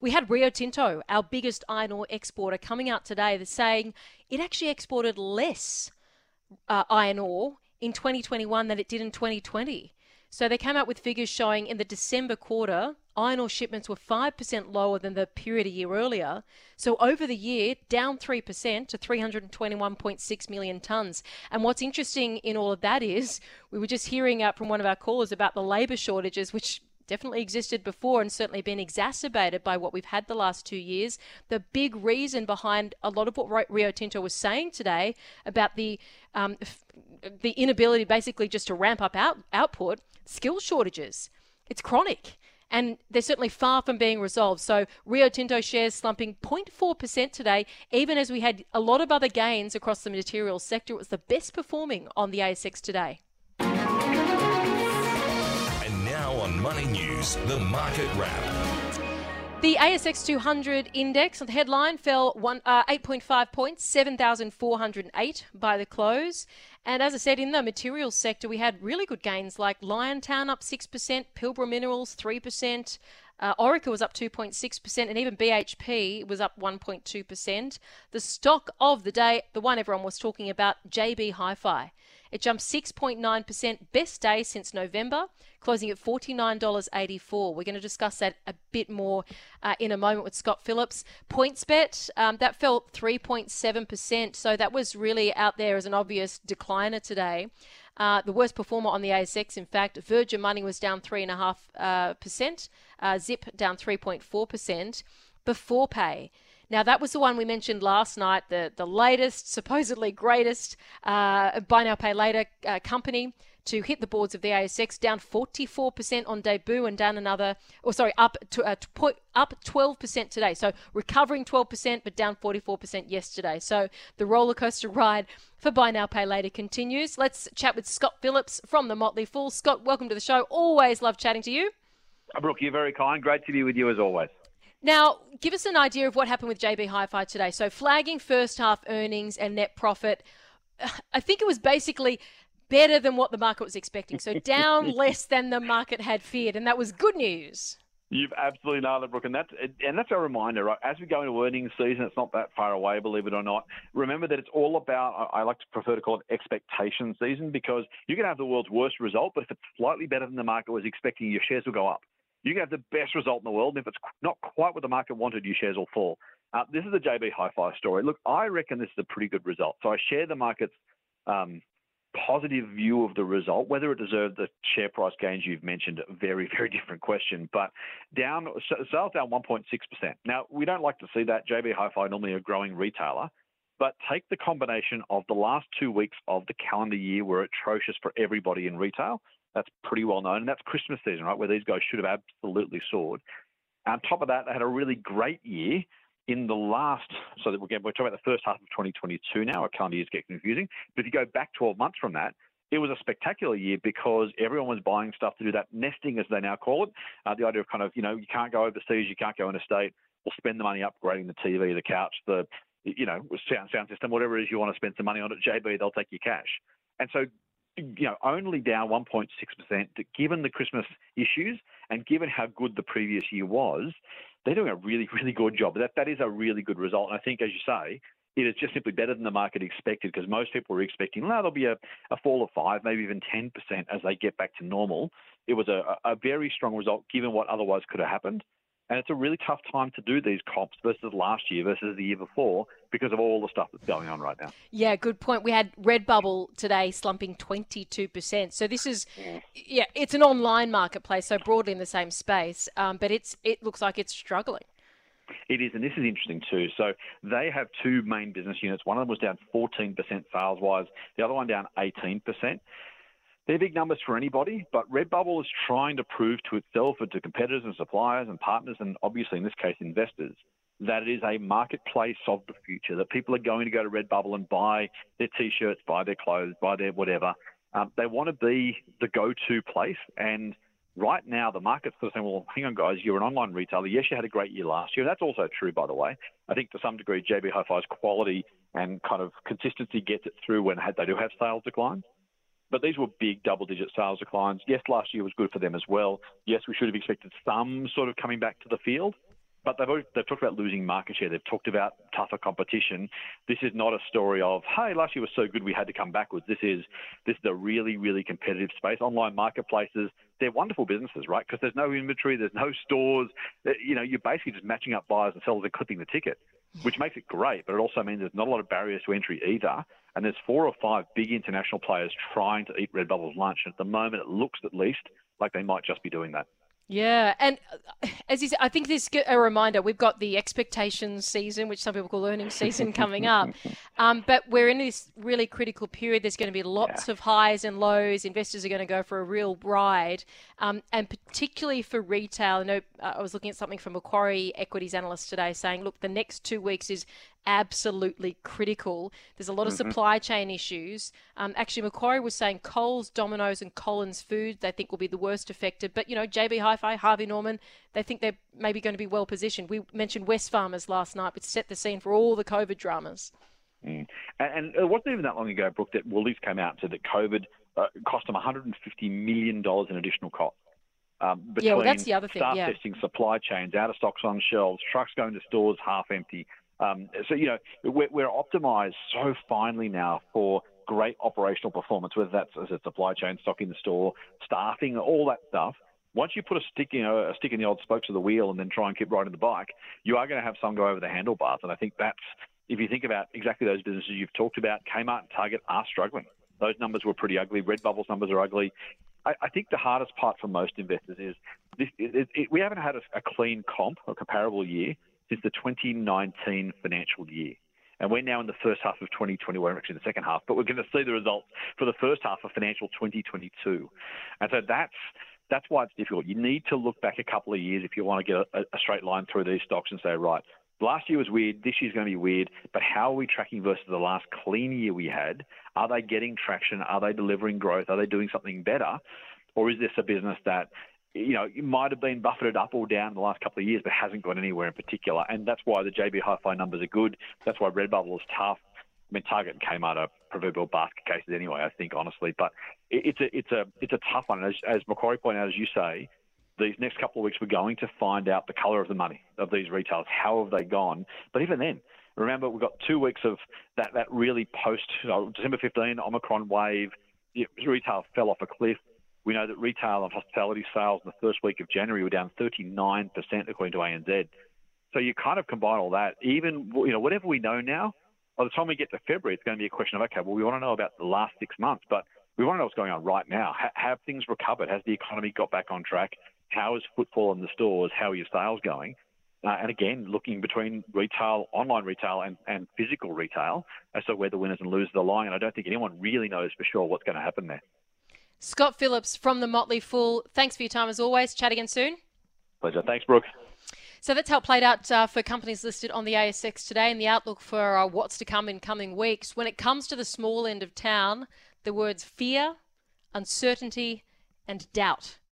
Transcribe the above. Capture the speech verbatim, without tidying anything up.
We had Rio Tinto, our biggest iron ore exporter, coming out today. They're saying it actually exported less uh, iron ore in twenty twenty-one than it did in twenty twenty. So they came out with figures showing in the December quarter, iron ore shipments were five percent lower than the period a year earlier. So over the year, down three percent to three hundred twenty-one point six million tonnes. And what's interesting in all of that is we were just hearing uh, from one of our callers about the labour shortages, which definitely existed before and certainly been exacerbated by what we've had the last two years. The big reason behind a lot of what Rio Tinto was saying today about the um, f- the inability basically just to ramp up out- output, skill shortages. It's chronic. And they're certainly far from being resolved. So Rio Tinto shares slumping zero point four percent today, even as we had a lot of other gains across the materials sector. It was the best performing on the A S X today. And now on Money News, the market wrap. The A S X two hundred index on the headline fell one, uh, eight point five points, seven thousand four hundred eight by the close. And as I said, in the materials sector, we had really good gains like Liontown up six percent, Pilbara Minerals three percent, uh, Orica was up two point six percent, and even B H P was up one point two percent. The stock of the day, the one everyone was talking about, J B Hi-Fi. It jumped six point nine percent, best day since November, closing at forty-nine dollars eighty-four. We're going to discuss that a bit more uh, in a moment with Scott Phillips. PointsBet, um, that fell three point seven percent, so that was really out there as an obvious decliner today. Uh, the worst performer on the A S X, in fact, Virgin Money was down three point five percent, uh, uh, Zip down three point four percent. Before Pay. Now, that was the one we mentioned last night, the, the latest, supposedly greatest uh, buy now, pay later uh, company to hit the boards of the A S X, down forty-four percent on debut and down another, or sorry, up to uh, to up twelve percent today. So recovering twelve percent, but down forty-four percent yesterday. So the roller coaster ride for buy now, pay later continues. Let's chat with Scott Phillips from the Motley Fool. Scott, welcome to the show. Always love chatting to you. Brooke, you're very kind. Great to be with you as always. Now, give us an idea of what happened with J B Hi-Fi today. So flagging first half earnings and net profit, I think it was basically better than what the market was expecting. So down less than the market had feared, and that was good news. You've absolutely nailed it, Brooke, and that's, and that's a reminder, right? As we go into earnings season, it's not that far away, believe it or not. Remember that it's all about, I like to prefer to call it expectation season, because you can have the world's worst result, but if it's slightly better than the market was expecting, your shares will go up. You can have the best result in the world, and if it's not quite what the market wanted, your shares will fall. Uh, this is the J B Hi-Fi story. Look, I reckon this is a pretty good result. So I share the market's um, positive view of the result. Whether it deserved the share price gains you've mentioned, a very, very different question. But down, sales down one point six percent. Now, we don't like to see that. J B Hi-Fi normally a growing retailer. But take the combination of the last two weeks of the calendar year were atrocious for everybody in retail. That's pretty well known. And that's Christmas season, right, where these guys should have absolutely soared. On top of that, they had a really great year in the last, so that we're talking about the first half of twenty twenty-two now. Our calendar years get confusing. But if you go back twelve months from that, it was a spectacular year because everyone was buying stuff to do that nesting, as they now call it. Uh, the idea of kind of, you know, you can't go overseas, you can't go interstate. We'll spend the money upgrading the T V, the couch, the, you know, sound, sound system, whatever it is you want to spend some money on at J B, they'll take your cash. And so, you know, only down one point six percent, given the Christmas issues and given how good the previous year was, they're doing a really, really good job. That That is a really good result. And I think, as you say, it is just simply better than the market expected, because most people were expecting, no, there'll be a, a fall of five, maybe even ten percent as they get back to normal. It was a, a very strong result given what otherwise could have happened. And it's a really tough time to do these comps versus last year versus the year before because of all the stuff that's going on right now. Yeah, good point. We had Redbubble today slumping twenty-two percent. So this is, yeah, it's an online marketplace, so broadly in the same space, um, but it's it looks like it's struggling. It is, and this is interesting too. So they have two main business units. One of them was down fourteen percent sales-wise, the other one down eighteen percent. They're big numbers for anybody, but Redbubble is trying to prove to itself and to competitors and suppliers and partners, and obviously in this case investors, that it is a marketplace of the future, that people are going to go to Redbubble and buy their T-shirts, buy their clothes, buy their whatever. Um, they want to be the go-to place, and right now the market's sort of saying, well, hang on guys, you're an online retailer. Yes, you had a great year last year. That's also true, by the way. I think to some degree J B Hi-Fi's quality and kind of consistency gets it through when they do have sales declines. But these were big double-digit sales declines. Yes, last year was good for them as well. Yes, we should have expected some sort of coming back to the field. But they've, always, they've talked about losing market share. They've talked about tougher competition. This is not a story of, hey, last year was so good we had to come backwards. This is this is a really, really competitive space. Online marketplaces, they're wonderful businesses, right? Because there's no inventory, there's no stores. You know, you're basically just matching up buyers and sellers and clipping the ticket, which makes it great. But it also means there's not a lot of barriers to entry either. And there's four or five big international players trying to eat Redbubble's lunch. And at the moment, it looks at least like they might just be doing that. Yeah, and as you said, I think this is a reminder. We've got the expectations season, which some people call earnings season, coming up. Um, but we're in this really critical period. There's going to be lots yeah. of highs and lows. Investors are going to go for a real ride, um, and particularly for retail. I know uh, I was looking at something from Macquarie equities analyst today saying, look, the next two weeks is absolutely critical. There's a lot of mm-hmm. supply chain issues. Um, actually, Macquarie was saying Coles, Domino's and Collins Foods they think will be the worst affected. But, you know, J B Hi-Fi, Harvey Norman, they think they're maybe going to be well positioned. We mentioned Wesfarmers last night, which set the scene for all the COVID dramas. Mm. And, and it wasn't even that long ago, Brooke, that Woolies came out and said that COVID uh, cost them one hundred fifty million dollars in additional costs. Um, between yeah, well, that's the other thing. Staff yeah. testing, supply chains, out of stocks on shelves, trucks going to stores half empty. Um, so, you know, we're, we're optimized so finely now for great operational performance, whether that's as a supply chain, stock in the store, staffing, all that stuff. Once you put a stick, you know, a stick in the old spokes of the wheel and then try and keep riding the bike, you are going to have some go over the handlebars. And I think that's, if you think about exactly those businesses you've talked about, Kmart and Target are struggling. Those numbers were pretty ugly. Redbubble's numbers are ugly. I, I think the hardest part for most investors is this, it, it, we haven't had a, a clean comp, a comparable year, since the twenty nineteen financial year. And we're now in the first half of twenty twenty, we're actually in the second half, but we're going to see the results for the first half of financial twenty twenty-two. And so that's that's why it's difficult. You need to look back a couple of years if you want to get a, a straight line through these stocks and say, right, last year was weird, this year's going to be weird, but how are we tracking versus the last clean year we had? Are they getting traction? Are they delivering growth? Are they doing something better? Or is this a business that, you know, it might have been buffeted up or down in the last couple of years, but hasn't gone anywhere in particular. And that's why the J B Hi-Fi numbers are good. That's why Redbubble is tough. I mean, Target and Kmart are proverbial basket cases anyway, I think, honestly. But it's a it's a it's a tough one. As, as Macquarie pointed out, as you say, these next couple of weeks we're going to find out the colour of the money of these retailers. How have they gone? But even then, remember, we've got two weeks of that that really post you know, December fifteenth Omicron wave. Retail fell off a cliff. We know that retail and hospitality sales in the first week of January were down thirty-nine percent according to A N Z. So you kind of combine all that. Even, you know, whatever we know now, by the time we get to February, it's going to be a question of, okay, well, we want to know about the last six months, but we want to know what's going on right now. H- have things recovered? Has the economy got back on track? How is footfall in the stores? How are your sales going? Uh, and again, looking between retail, online retail and, and physical retail as to where the winners and losers are lying. And I don't think anyone really knows for sure what's going to happen there. Scott Phillips from the Motley Fool, thanks for your time as always. Chat again soon. Pleasure. Thanks, Brooke. So that's how it played out uh, for companies listed on the A S X today and the outlook for uh, what's to come in coming weeks. When it comes to the small end of town, the words fear, uncertainty and doubt